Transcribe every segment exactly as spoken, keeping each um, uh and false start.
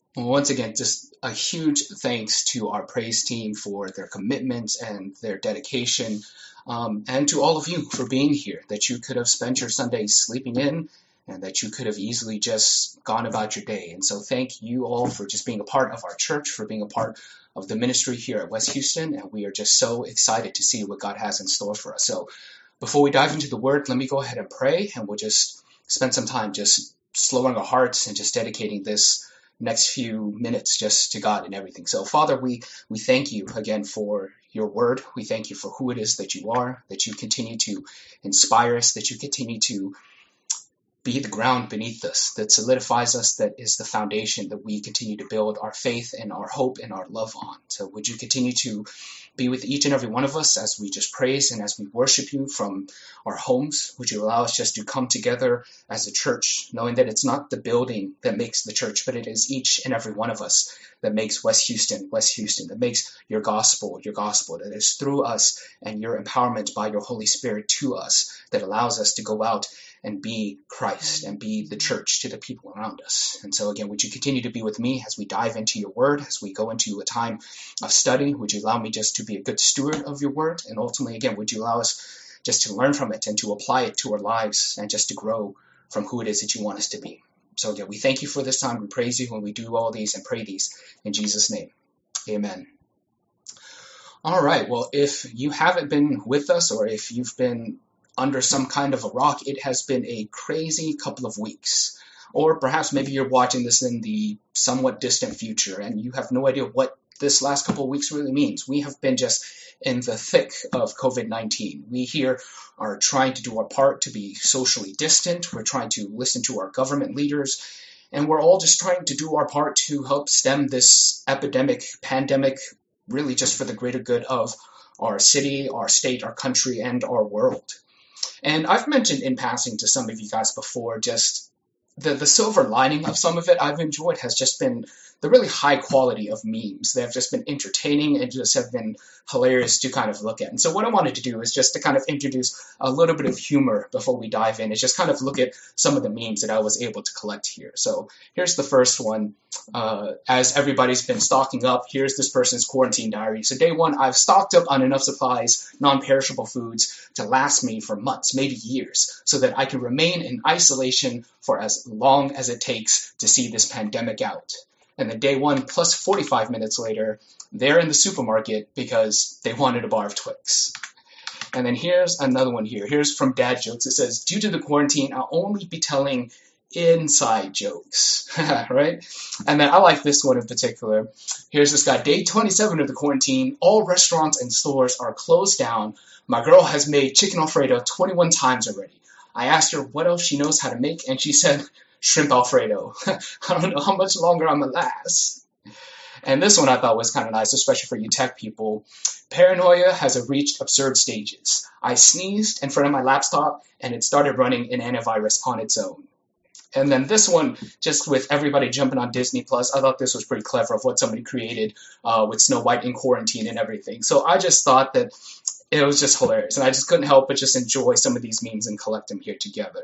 Well, once again, just a huge thanks to our praise team for their commitment and their dedication, um, and to all of you for being here, that you could have spent your Sunday sleeping in and that you could have easily just gone about your day. And so thank you all for just being a part of our church, for being a part of the ministry here at West Houston, and we are just so excited to see what God has in store for us. So before we dive into the word, let me go ahead and pray, and we'll just spend some time just slowing our hearts and just dedicating this next few minutes just to God and everything. So Father, we, we thank you again for your word. We thank you for who it is that you are, that you continue to inspire us, that you continue to be the ground beneath us, that solidifies us, that is the foundation that we continue to build our faith and our hope and our love on. So would you continue to be with each and every one of us as we just praise and as we worship you from our homes? Would you allow us just to come together as a church, knowing that it's not the building that makes the church, but it is each and every one of us that makes West Houston, West Houston, that makes your gospel, your gospel, that is through us and your empowerment by your Holy Spirit to us that allows us to go out and be Christ and be the church to the people around us. And so again, would you continue to be with me as we dive into your word, as we go into a time of study? Would you allow me just to be a good steward of your word? And ultimately, again, would you allow us just to learn from it and to apply it to our lives and just to grow from who it is that you want us to be? So again, we thank you for this time. We praise you when we do all these and pray these in Jesus' name. Amen. All right. Well, if you haven't been with us, or if you've been under some kind of a rock, it has been a crazy couple of weeks. Or perhaps maybe you're watching this in the somewhat distant future and you have no idea what this last couple of weeks really means. We have been just in the thick of COVID nineteen. We here are trying to do our part to be socially distant. We're trying to listen to our government leaders. And we're all just trying to do our part to help stem this epidemic, pandemic, really just for the greater good of our city, our state, our country, and our world. And I've mentioned in passing to some of you guys before, just the, the silver lining of some of it I've enjoyed has just been the really high quality of memes. They have just been entertaining and just have been hilarious to kind of look at. And so what I wanted to do is just to kind of introduce a little bit of humor before we dive in, is just kind of look at some of the memes that I was able to collect here. So here's the first one. Uh, as everybody's been stocking up, here's this person's quarantine diary. So day one, I've stocked up on enough supplies, non-perishable foods, to last me for months, maybe years, so that I can remain in isolation for as long as it takes to see this pandemic out. And then day one plus forty-five minutes later, they're in the supermarket because they wanted a bar of Twix. And then here's another one here. Here's from Dad Jokes. It says, due to the quarantine, I'll only be telling inside jokes, right? And then I like this one in particular. Here's this guy, day twenty-seven of the quarantine. All restaurants and stores are closed down. My girl has made chicken Alfredo twenty-one times already. I asked her what else she knows how to make, and she said, shrimp Alfredo. I don't know how much longer I'm gonna last. And this one I thought was kind of nice, especially for you tech people. Paranoia has reached absurd stages. I sneezed in front of my laptop, and it started running an antivirus on its own. And then this one, just with everybody jumping on Disney Plus, I thought this was pretty clever of what somebody created uh, with Snow White in quarantine and everything. So I just thought that it was just hilarious, and I just couldn't help but just enjoy some of these memes and collect them here together.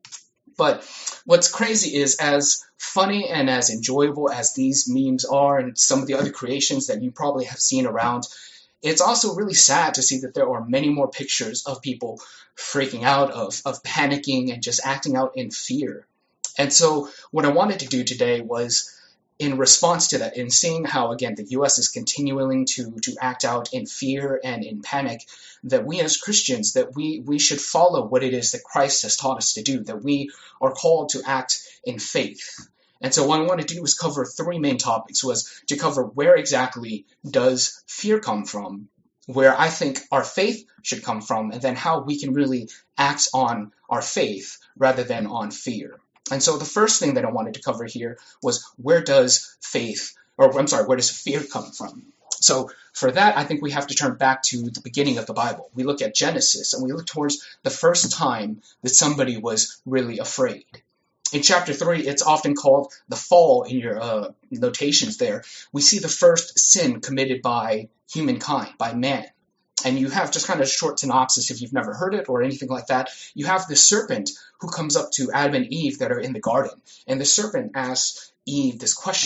But what's crazy is, as funny and as enjoyable as these memes are and some of the other creations that you probably have seen around, it's also really sad to see that there are many more pictures of people freaking out, of, of panicking and just acting out in fear. And so what I wanted to do today was, in response to that, in seeing how, again, the U S is continuing to, to act out in fear and in panic, that we as Christians, that we, we should follow what it is that Christ has taught us to do, that we are called to act in faith. And so what I wanted to do was cover three main topics, was to cover where exactly does fear come from, where I think our faith should come from, and then how we can really act on our faith rather than on fear. And so the first thing that I wanted to cover here was, where does faith, or I'm sorry, where does fear come from? So for that, I think we have to turn back to the beginning of the Bible. We look at Genesis, and we look towards the first time that somebody was really afraid. In chapter three, it's often called the fall in your uh, notations there. We see the first sin committed by humankind, by man. And you have just kind of a short synopsis if you've never heard it or anything like that. You have the serpent who comes up to Adam and Eve that are in the garden. And the serpent asks Eve this question.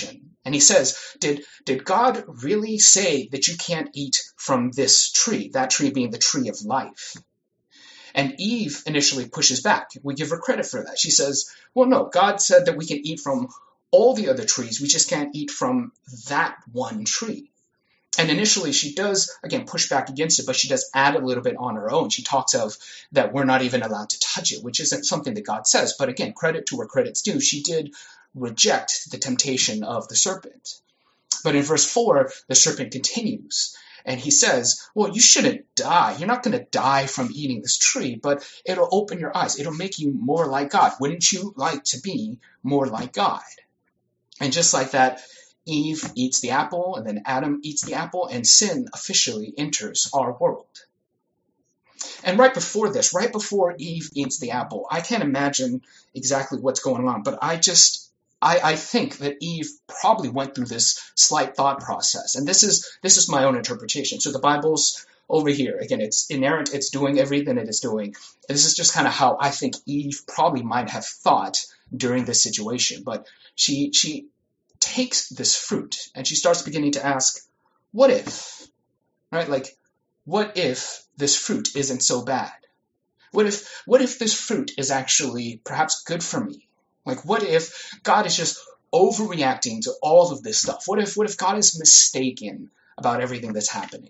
And he says, did, did God really say that you can't eat from this tree, that tree being the tree of life? And Eve initially pushes back. We give her credit for that. She says, well, no, God said that we can eat from all the other trees. We just can't eat from that one tree. And initially she does, again, push back against it, but she does add a little bit on her own. She talks of that we're not even allowed to touch it, which isn't something that God says. But again, credit to where credit's due. She did reject the temptation of the serpent. But in verse four, the serpent continues. And he says, well, you shouldn't die. You're not going to die from eating this tree, but it'll open your eyes. It'll make you more like God. Wouldn't you like to be more like God? And just like that, Eve eats the apple, and then Adam eats the apple, and sin officially enters our world. And right before this, right before Eve eats the apple, I can't imagine exactly what's going on, but I just, I, I think that Eve probably went through this slight thought process. And this is this is my own interpretation. So the Bible's over here. Again, it's inerrant. It's doing everything it is doing. And this is just kind of how I think Eve probably might have thought during this situation. But she she takes this fruit and she starts beginning to ask, what if? Right? Like, what if this fruit isn't so bad? What if what if this fruit is actually perhaps good for me? Like, what if God is just overreacting to all of this stuff? What if what if God is mistaken about everything that's happening?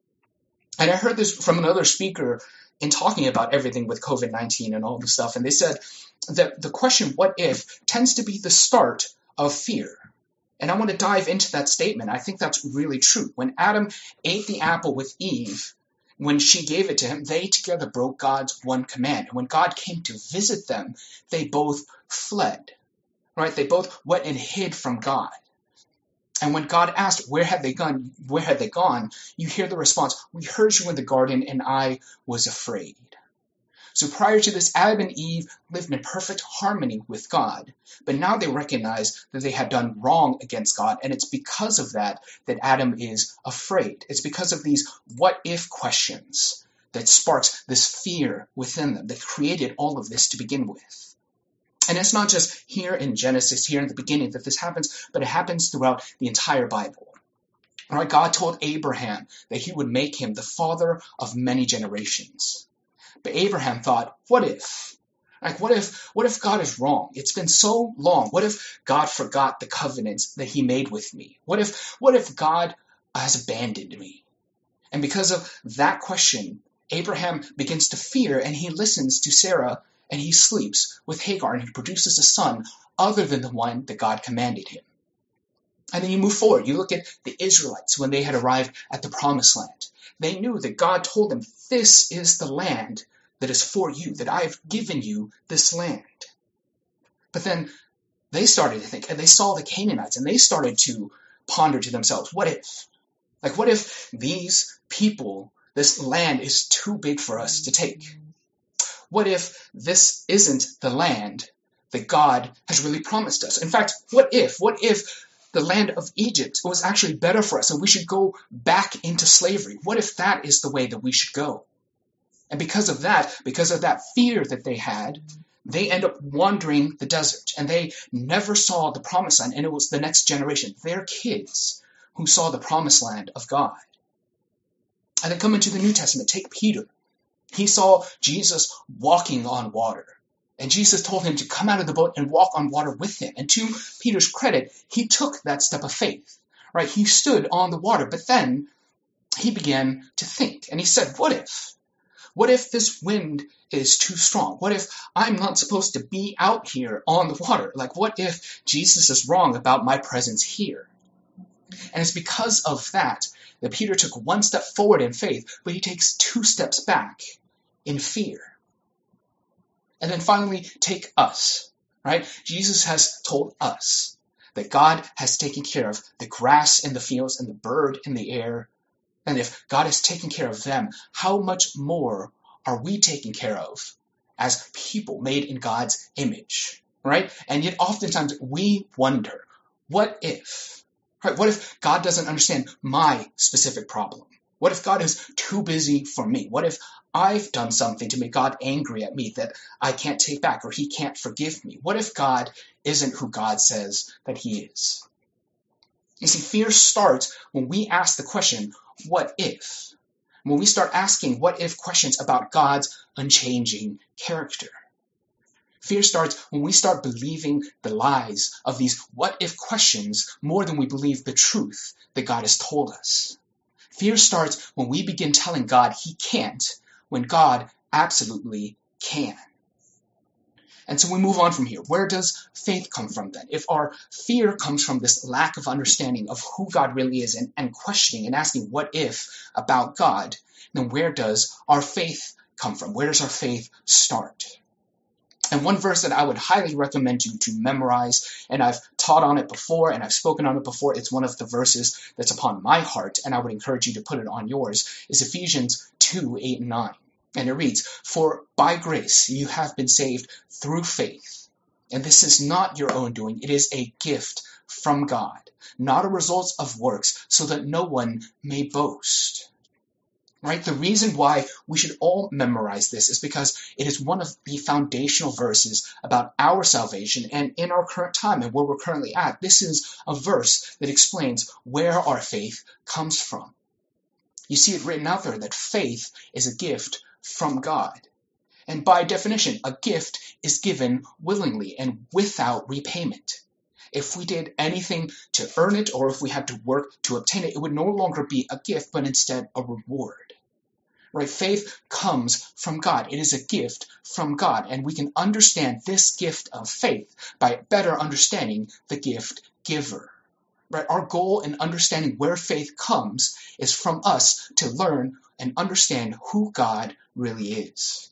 And I heard this from another speaker in talking about everything with COVID nineteen and all this stuff. And they said that the question, what if, tends to be the start of fear. And I want to dive into that statement. I think that's really true. When Adam ate the apple with Eve, when she gave it to him, they together broke God's one command. And when God came to visit them, they both fled, right? They both went and hid from God. And when God asked, where had they gone? Where had they gone? You hear the response, we heard you in the garden and I was afraid. So prior to this, Adam and Eve lived in perfect harmony with God. But now they recognize that they had done wrong against God. And it's because of that that Adam is afraid. It's because of these what if questions that sparks this fear within them that created all of this to begin with. And it's not just here in Genesis, here in the beginning that this happens, but it happens throughout the entire Bible. All right, God told Abraham that he would make him the father of many generations. But Abraham thought, what if? Like, what if, what if God is wrong? It's been so long. What if God forgot the covenants that he made with me? What if, what if God has abandoned me? And because of that question, Abraham begins to fear and he listens to Sarah and he sleeps with Hagar and he produces a son other than the one that God commanded him. And then you move forward. You look at the Israelites when they had arrived at the promised land. They knew that God told them, this is the land that is for you, that I have given you this land. But then they started to think, and they saw the Canaanites, and they started to ponder to themselves, what if? Like, what if these people, this land is too big for us to take? What if this isn't the land that God has really promised us? In fact, what if, what if the land of Egypt was actually better for us and we should go back into slavery? What if that is the way that we should go? And because of that, because of that fear that they had, they end up wandering the desert and they never saw the promised land. And it was the next generation, their kids, who saw the promised land of God. And then come into the New Testament, take Peter. He saw Jesus walking on water. And Jesus told him to come out of the boat and walk on water with him. And to Peter's credit, he took that step of faith, right? He stood on the water, but then he began to think. And he said, what if? What if this wind is too strong? What if I'm not supposed to be out here on the water? Like, what if Jesus is wrong about my presence here? And it's because of that that Peter took one step forward in faith, but he takes two steps back in fear. And then finally, take us, right? Jesus has told us that God has taken care of the grass in the fields and the bird in the air. And if God has taken care of them, how much more are we taken care of as people made in God's image, right? And yet oftentimes we wonder, what if? Right? What if God doesn't understand my specific problem? What if God is too busy for me? What if I've done something to make God angry at me that I can't take back or he can't forgive me? What if God isn't who God says that he is? You see, fear starts when we ask the question, what if? When we start asking what if questions about God's unchanging character. Fear starts when we start believing the lies of these what if questions more than we believe the truth that God has told us. Fear starts when we begin telling God he can't when God absolutely can. And so we move on from here. Where does faith come from then? If our fear comes from this lack of understanding of who God really is and, and questioning and asking what if about God, then where does our faith come from? Where does our faith start? And one verse that I would highly recommend you to memorize, and I've taught on it before and I've spoken on it before, it's one of the verses that's upon my heart, and I would encourage you to put it on yours, is Ephesians two, eight, and nine. And it reads, "For by grace you have been saved through faith. And this is not your own doing, it is a gift from God, not a result of works, so that no one may boast." Right? The reason why we should all memorize this is because it is one of the foundational verses about our salvation and in our current time and where we're currently at. This is a verse that explains where our faith comes from. You see it written out there that faith is a gift from God. And by definition, a gift is given willingly and without repayment. If we did anything to earn it or if we had to work to obtain it, it would no longer be a gift, but instead a reward. Right? Faith comes from God. It is a gift from God. And we can understand this gift of faith by better understanding the gift giver. Right? Our goal in understanding where faith comes is from us to learn and understand who God really is.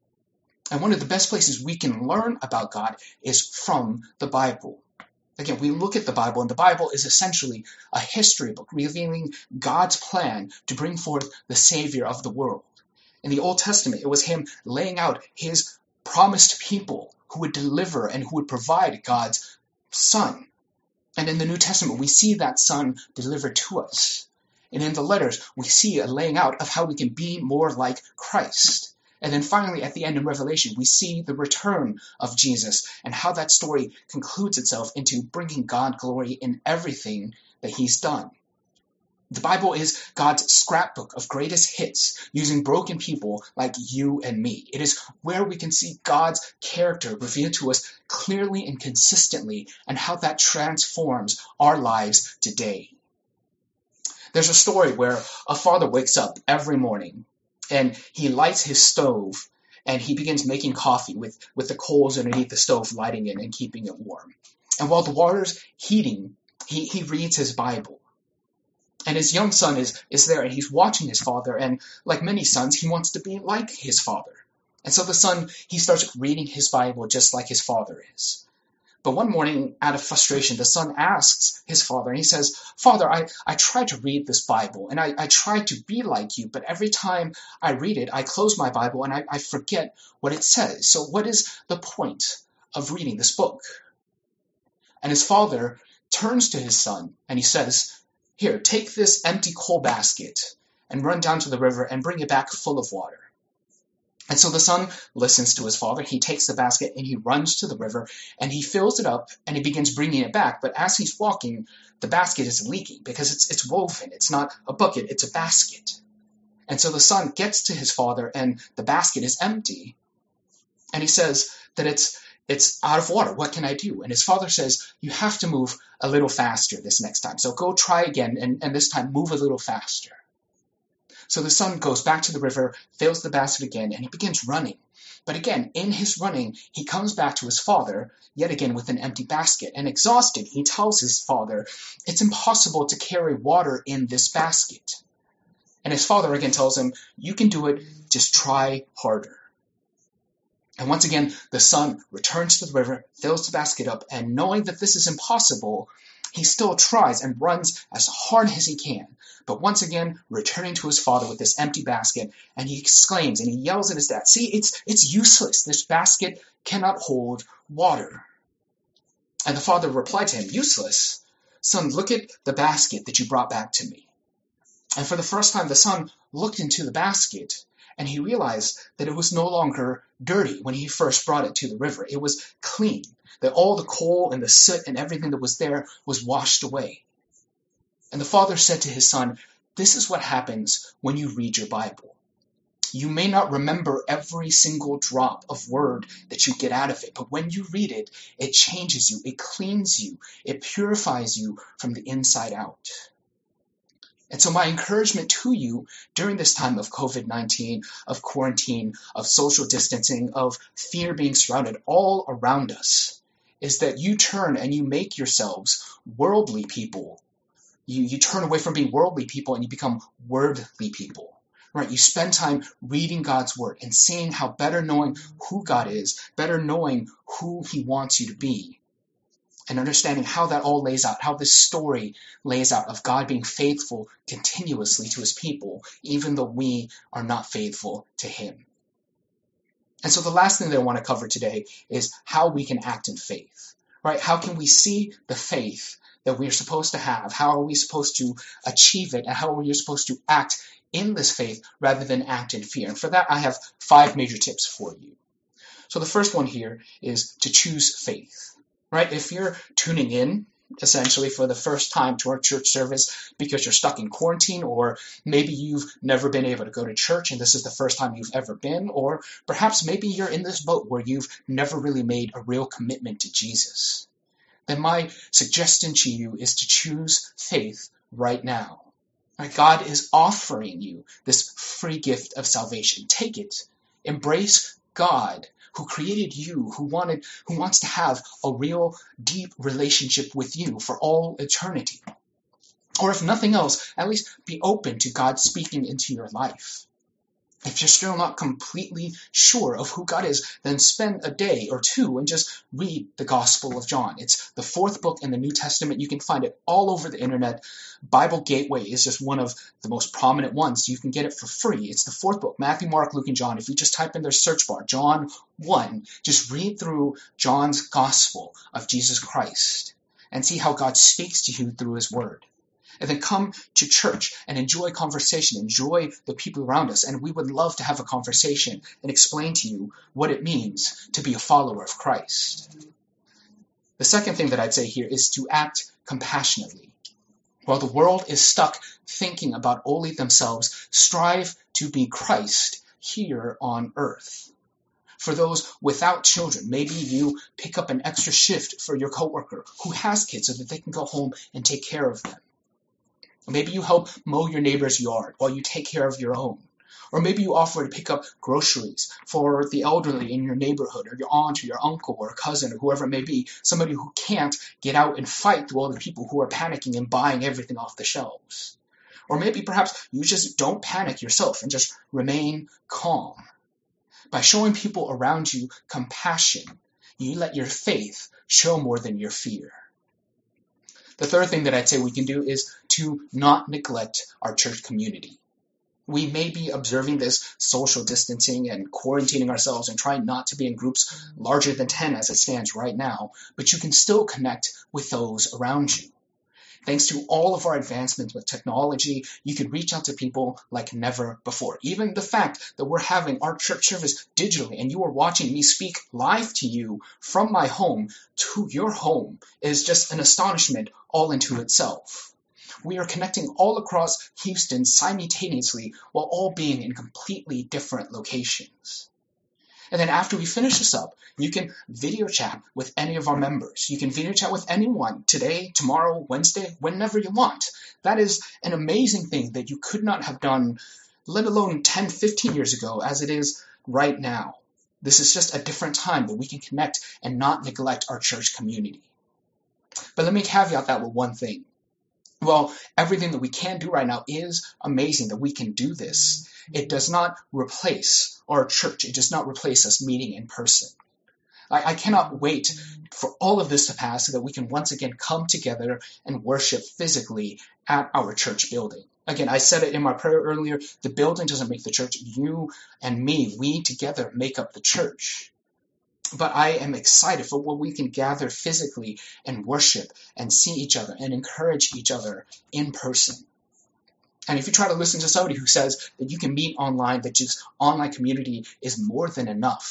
And one of the best places we can learn about God is from the Bible. Again, we look at the Bible, and the Bible is essentially a history book revealing God's plan to bring forth the Savior of the world. In the Old Testament, it was him laying out his promised people who would deliver and who would provide God's Son. And in the New Testament, we see that Son delivered to us. And in the letters, we see a laying out of how we can be more like Christ. And then finally, at the end in Revelation, we see the return of Jesus and how that story concludes itself into bringing God glory in everything that he's done. The Bible is God's scrapbook of greatest hits using broken people like you and me. It is where we can see God's character revealed to us clearly and consistently and how that transforms our lives today. There's a story where a father wakes up every morning and he lights his stove and he begins making coffee with, with the coals underneath the stove lighting it and keeping it warm. And while the water's heating, he, he reads his Bible. And his young son is, is there and he's watching his father, and like many sons, he wants to be like his father. And so the son, he starts reading his Bible just like his father is. But one morning, out of frustration, the son asks his father, and he says, "Father, I, I try to read this Bible, and I, I try to be like you, but every time I read it, I close my Bible, and I, I forget what it says. So what is the point of reading this book?" And his father turns to his son, and he says, "Here, take this empty coal basket, and run down to the river, and bring it back full of water." And so the son listens to his father. He takes the basket and he runs to the river and he fills it up and he begins bringing it back. But as he's walking, the basket is leaking because it's it's woven. It's not a bucket, it's a basket. And so the son gets to his father and the basket is empty. And he says that it's it's out of water. What can I do? And his father says, "You have to move a little faster this next time. So go try again and, and this time move a little faster." So the son goes back to the river, fills the basket again, and he begins running. But again, in his running, he comes back to his father, yet again with an empty basket. And exhausted, he tells his father, "It's impossible to carry water in this basket." And his father again tells him, "You can do it, just try harder." And once again, the son returns to the river, fills the basket up, and knowing that this is impossible, he still tries and runs as hard as he can. But once again, returning to his father with this empty basket, and he exclaims and he yells at his dad, "See, it's it's useless. This basket cannot hold water." And the father replied to him, "Useless? Son, look at the basket that you brought back to me." And for the first time, the son looked into the basket, and he realized that it was no longer dirty when he first brought it to the river. It was clean, that all the coal and the soot and everything that was there was washed away. And the father said to his son, "This is what happens when you read your Bible. You may not remember every single drop of word that you get out of it, but when you read it, it changes you, it cleans you, it purifies you from the inside out." And so my encouragement to you during this time of covid nineteen, of quarantine, of social distancing, of fear being surrounded all around us, is that you turn and you make yourselves worldly people. You, you turn away from being worldly people and you become wordly people. Right? You spend time reading God's word and seeing how better knowing who God is, better knowing who he wants you to be, and understanding how that all lays out, how this story lays out of God being faithful continuously to his people, even though we are not faithful to him. And so the last thing that I want to cover today is how we can act in faith. Right? How can we see the faith that we are supposed to have? How are we supposed to achieve it? And how are we supposed to act in this faith rather than act in fear? And for that, I have five major tips for you. So the first one here is to choose faith, right? If you're tuning in essentially for the first time to our church service because you're stuck in quarantine, or maybe you've never been able to go to church and this is the first time you've ever been, or perhaps maybe you're in this boat where you've never really made a real commitment to Jesus, then my suggestion to you is to choose faith right now. God is offering you this free gift of salvation. Take it. Embrace God, who created you, who wanted, who wants to have a real deep relationship with you for all eternity. Or if nothing else, at least be open to God speaking into your life. If you're still not completely sure of who God is, then spend a day or two and just read the Gospel of John. It's the fourth book in the New Testament. You can find it all over the internet. Bible Gateway is just one of the most prominent ones. You can get it for free. It's the fourth book, Matthew, Mark, Luke, and John. If you just type in their search bar, John one, just read through John's Gospel of Jesus Christ and see how God speaks to you through his word. And then come to church and enjoy conversation, enjoy the people around us. And we would love to have a conversation and explain to you what it means to be a follower of Christ. The second thing that I'd say here is to act compassionately. While the world is stuck thinking about only themselves, strive to be Christ here on earth. For those without children, maybe you pick up an extra shift for your coworker who has kids so that they can go home and take care of them. Maybe you help mow your neighbor's yard while you take care of your own. Or maybe you offer to pick up groceries for the elderly in your neighborhood, or your aunt or your uncle or cousin or whoever it may be, somebody who can't get out and fight through all the people who are panicking and buying everything off the shelves. Or maybe perhaps you just don't panic yourself and just remain calm. By showing people around you compassion, you let your faith show more than your fear. The third thing that I'd say we can do is to not neglect our church community. We may be observing this social distancing and quarantining ourselves and trying not to be in groups larger than ten as it stands right now, but you can still connect with those around you. Thanks to all of our advancements with technology, you can reach out to people like never before. Even the fact that we're having our church service digitally and you are watching me speak live to you from my home to your home is just an astonishment all into itself. We are connecting all across Houston simultaneously while all being in completely different locations. And then after we finish this up, you can video chat with any of our members. You can video chat with anyone today, tomorrow, Wednesday, whenever you want. That is an amazing thing that you could not have done, let alone ten, fifteen years ago, as it is right now. This is just a different time that we can connect and not neglect our church community. But let me caveat that with one thing. Well, everything that we can do right now is amazing that we can do this. It does not replace our church. It does not replace us meeting in person. I, I cannot wait for all of this to pass so that we can once again come together and worship physically at our church building. Again, I said it in my prayer earlier, the building doesn't make the church. You and me, we together make up the church. But I am excited for when we can gather physically and worship and see each other and encourage each other in person. And if you try to listen to somebody who says that you can meet online, that just online community is more than enough,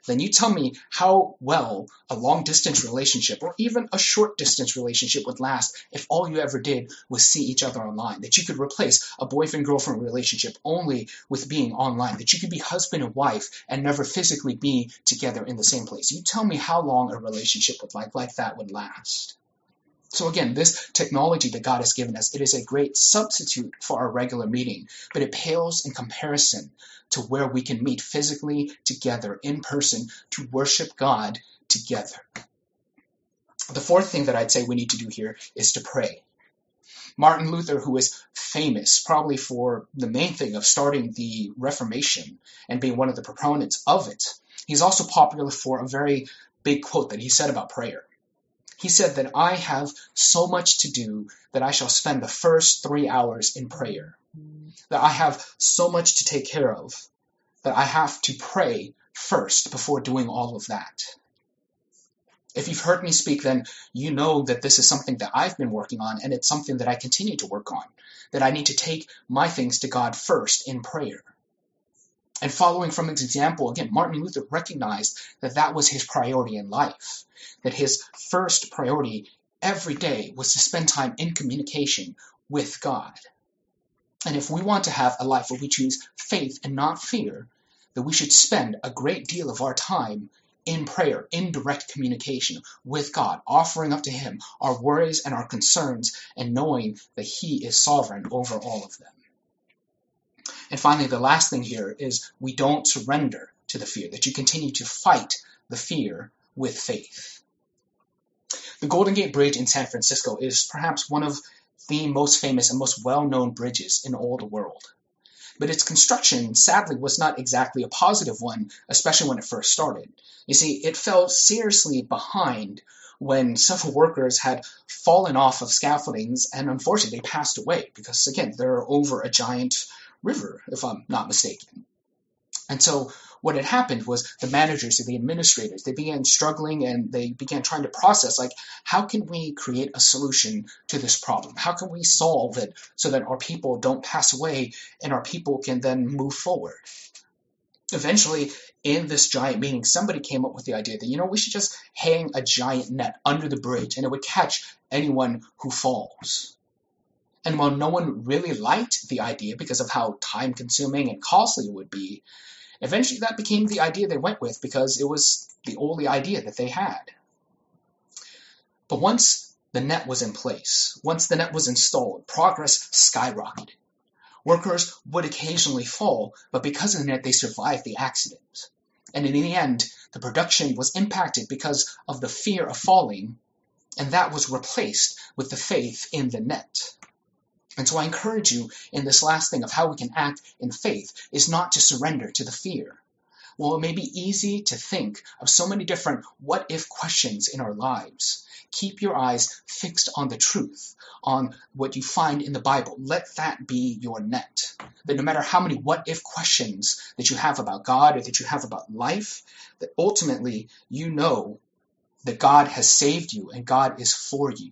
then you tell me how well a long-distance relationship or even a short-distance relationship would last if all you ever did was see each other online, that you could replace a boyfriend-girlfriend relationship only with being online, that you could be husband and wife and never physically be together in the same place. You tell me how long a relationship would like, like that would last. So again, this technology that God has given us, it is a great substitute for our regular meeting, but it pales in comparison to where we can meet physically together in person to worship God together. The fourth thing that I'd say we need to do here is to pray. Martin Luther, who is famous probably for the main thing of starting the Reformation and being one of the proponents of it, he's also popular for a very big quote that he said about prayer. He said that I have so much to do that I shall spend the first three hours in prayer. That I have so much to take care of that I have to pray first before doing all of that. If you've heard me speak, then you know that this is something that I've been working on, and it's something that I continue to work on, that I need to take my things to God first in prayer. And following from his example, again, Martin Luther recognized that that was his priority in life, that his first priority every day was to spend time in communication with God. And if we want to have a life where we choose faith and not fear, then we should spend a great deal of our time in prayer, in direct communication with God, offering up to him our worries and our concerns, and knowing that he is sovereign over all of them. And finally, the last thing here is we don't surrender to the fear, that you continue to fight the fear with faith. The Golden Gate Bridge in San Francisco is perhaps one of the most famous and most well-known bridges in all the world. But its construction, sadly, was not exactly a positive one, especially when it first started. You see, it fell seriously behind when several workers had fallen off of scaffoldings and unfortunately they passed away because, again, they're over a giant river, if I'm not mistaken. And so what had happened was the managers and the administrators, they began struggling and they began trying to process, like, how can we create a solution to this problem? How can we solve it so that our people don't pass away and our people can then move forward? Eventually, in this giant meeting, somebody came up with the idea that, you know, we should just hang a giant net under the bridge and it would catch anyone who falls. And while no one really liked the idea because of how time-consuming and costly it would be, eventually that became the idea they went with because it was the only idea that they had. But once the net was in place, once the net was installed, progress skyrocketed. Workers would occasionally fall, but because of the net, they survived the accident. And in the end, the production was impacted because of the fear of falling, and that was replaced with the faith in the net. And so I encourage you in this last thing of how we can act in faith is not to surrender to the fear. Well, it may be easy to think of so many different what-if questions in our lives. Keep your eyes fixed on the truth, on what you find in the Bible. Let that be your net. That no matter how many what-if questions that you have about God or that you have about life, that ultimately you know that God has saved you and God is for you.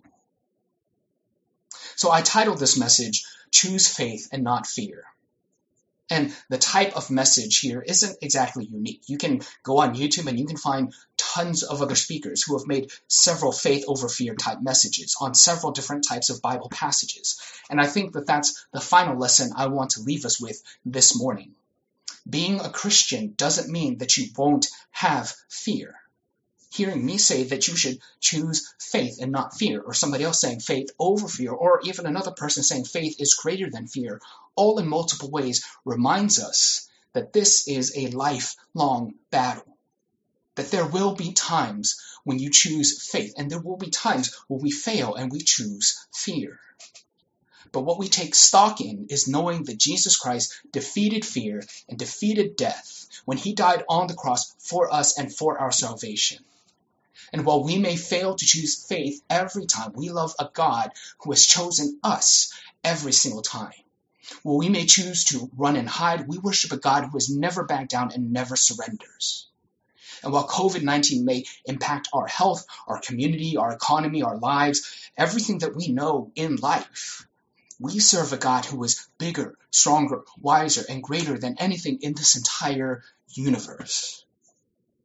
So I titled this message, Choose Faith and Not Fear. And the type of message here isn't exactly unique. You can go on YouTube and you can find tons of other speakers who have made several faith over fear type messages on several different types of Bible passages. And I think that that's the final lesson I want to leave us with this morning. Being a Christian doesn't mean that you won't have fear. Hearing me say that you should choose faith and not fear, or somebody else saying faith over fear, or even another person saying faith is greater than fear, all in multiple ways reminds us that this is a lifelong battle. That there will be times when you choose faith, and there will be times when we fail and we choose fear. But what we take stock in is knowing that Jesus Christ defeated fear and defeated death when he died on the cross for us and for our salvation. And while we may fail to choose faith every time, we love a God who has chosen us every single time. While we may choose to run and hide, we worship a God who has never backed down and never surrenders. And while covid nineteen may impact our health, our community, our economy, our lives, everything that we know in life, we serve a God who is bigger, stronger, wiser, and greater than anything in this entire universe.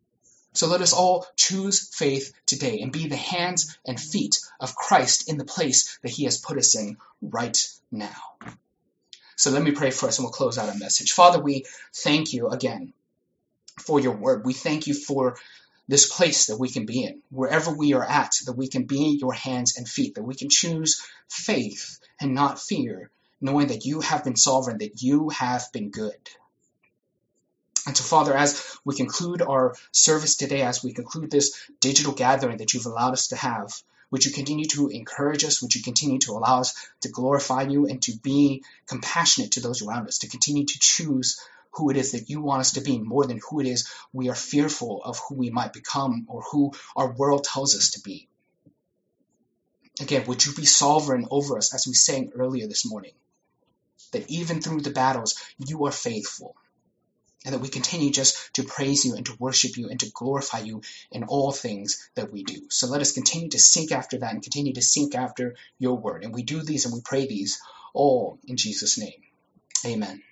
So let us all choose faith today and be the hands and feet of Christ in the place that he has put us in right now. So let me pray for us and we'll close out our message. Father, we thank you again for your word. We thank you for this place that we can be in, wherever we are at, that we can be your hands and feet, that we can choose faith and not fear, knowing that you have been sovereign, that you have been good. And so, Father, as we conclude our service today, as we conclude this digital gathering that you've allowed us to have, would you continue to encourage us? Would you continue to allow us to glorify you and to be compassionate to those around us, to continue to choose who it is that you want us to be more than who it is we are fearful of who we might become or who our world tells us to be? Again, would you be sovereign over us, as we sang earlier this morning, that even through the battles, you are faithful. And that we continue just to praise you and to worship you and to glorify you in all things that we do. So let us continue to seek after that and continue to seek after your word. And we do these and we pray these all in Jesus' name. Amen.